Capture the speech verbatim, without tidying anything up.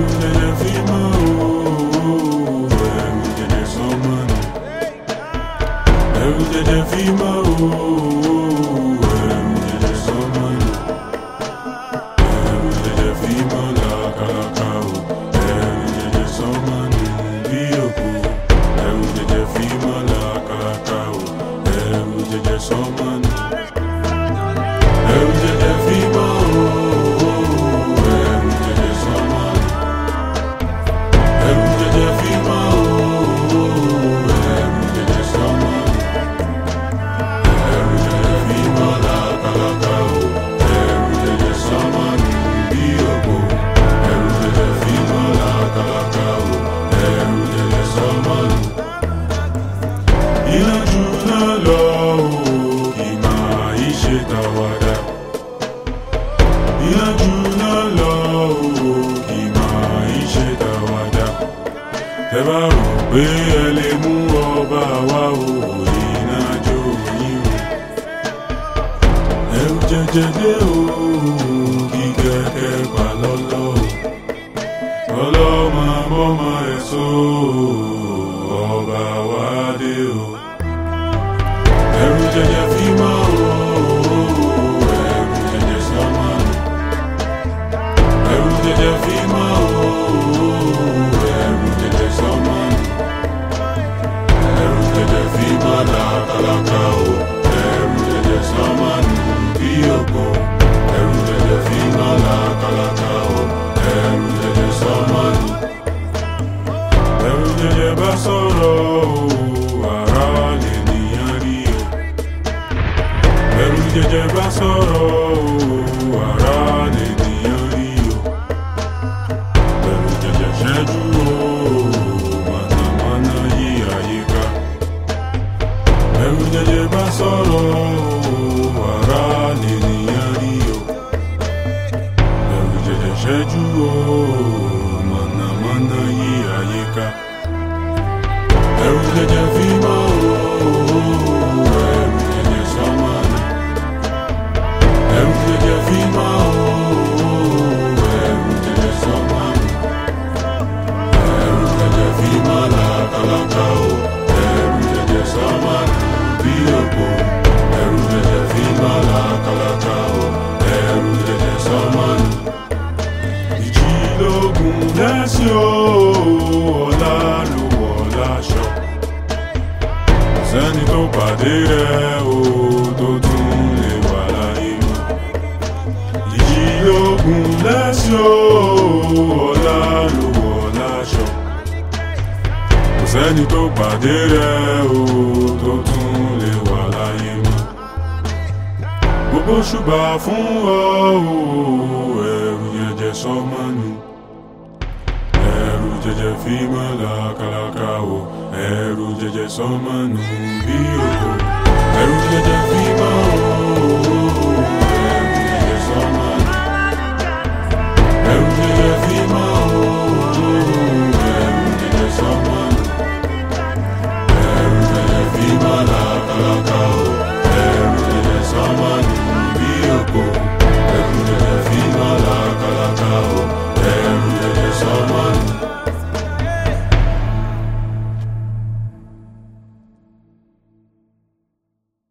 jẹjẹ fi mọ́ o, ẹ̀rù jẹjẹ sọmọ nù. Ẹ̀rù jẹjẹ fi mọ́ o, ẹ̀rù jẹjẹ sọmọ nù. Ẹ̀rù jẹjẹ fi mọ́ làkàlàkà o, ẹ̀rù jẹjẹ sọmọ nù bí òkú. Ẹ̀rù jẹjẹ fi mọ́ làkàlàkà o, ẹ̀rù jẹjẹ sọmọ nù. Ẹ̀rù jẹjẹ fi mọ́ o, ẹ̀rù jẹjẹ sọmọ nù. Ẹ̀rù jẹjẹ fi mọ́ o, ẹ̀rù jẹjẹ sọmọ nù. Ẹ̀rù jẹjẹ fi mọ́ làkàlàkà o, ẹ̀rù jẹjẹ sọmọ nù bí òkú. Ẹ̀rù jẹjẹ fi mọ́ làkàlàkà o, ẹ̀rù jẹjẹ sọmọ nù. Ìlàjú náà lọ o, kì máa í ṣe tàwàdà. Ìlàjú náà lọ o, kì máa í ṣe tàwàdà. Tẹ́ bá rò pé ẹ lè mú ọba wá o, ìrìnàjò yín o. Ẹ̀rù jẹjẹ dé o, kí kẹ̀kẹ́ pa lọ́lọ́ o. Ọlọ́mọ bọ́mọ ẹ̀ so ọba wá dé o. Ẹ̀rù jẹjẹ fi mọ́ o, ẹ̀rù jẹjẹ sọmọ nù. Ẹ̀rù jẹjẹ fi mọ́ o, ẹ̀rù jẹjẹ sọmọ nù. Ẹ̀rù jẹjẹ fi mọ́ làkàlàkà o, ẹ̀rù jẹjẹ sọmọ nù bí òkú. Ẹ̀rù jẹjẹ fi mọ́ làkàlàkà o, ẹ̀rù jẹjẹ sọmọ nù. Ẹ̀rù jẹjẹ bá sọ̀rọ̀ o, ara lè nìyàn rí o. Ẹ̀rù jẹjẹ bá sọ̀rọ̀ o, ara lè nìyàn rí o. Ẹ̀rù jẹjẹ ṣẹ́jú o, mọ̀nàmọ́ná yí àyíká. Ẹ̀rù jẹjẹ bá sọ̀rọ̀ o, ara lè nìyàn rí o. Ẹ̀rù jẹjẹ ṣẹ́jú o, mọ̀nàmọ́ná yí àyíká. Ẹ̀rù jẹjẹ fi mọ́ o, ẹ̀rù jẹjẹ sọmọ nù. Ẹ̀rù jẹjẹ fi mọ́ o, ẹ̀rù jẹjẹ sọmọ nù. Ẹ̀rù jẹjẹ fi mọ́ làkàlàkà o, ẹ̀rù jẹjẹ sọmọ nù bí òkú. Ẹ̀rù jẹjẹ fi mọ́ làkàlàkà o, ẹ̀rù jẹjẹ sọmọ nù. Ìjì lógun lẹ́sìn o, ọ̀la ló wọ̀ láṣọ. Sẹ́ni tó pàdé rẹ̀ o, tó tún lè wà láyé mọ́. Ìjì lógun lẹ́sìn o, ọ̀la ló wọ̀ láṣọ. Kò sẹ́ni tó pàdé rẹ̀ o, tó tún lè wà láyé mọ́. Gbogbo ṣùgbà fún ọ o, ẹ̀rù jẹjẹ sọmọ nù. Ẹ̀rù jẹjẹ fi mọ́ làkàlàkà o, ẹ̀rù jẹjẹ sọmọ nù bí òkú. Ẹ̀rù jẹjẹ fi mọ́ o.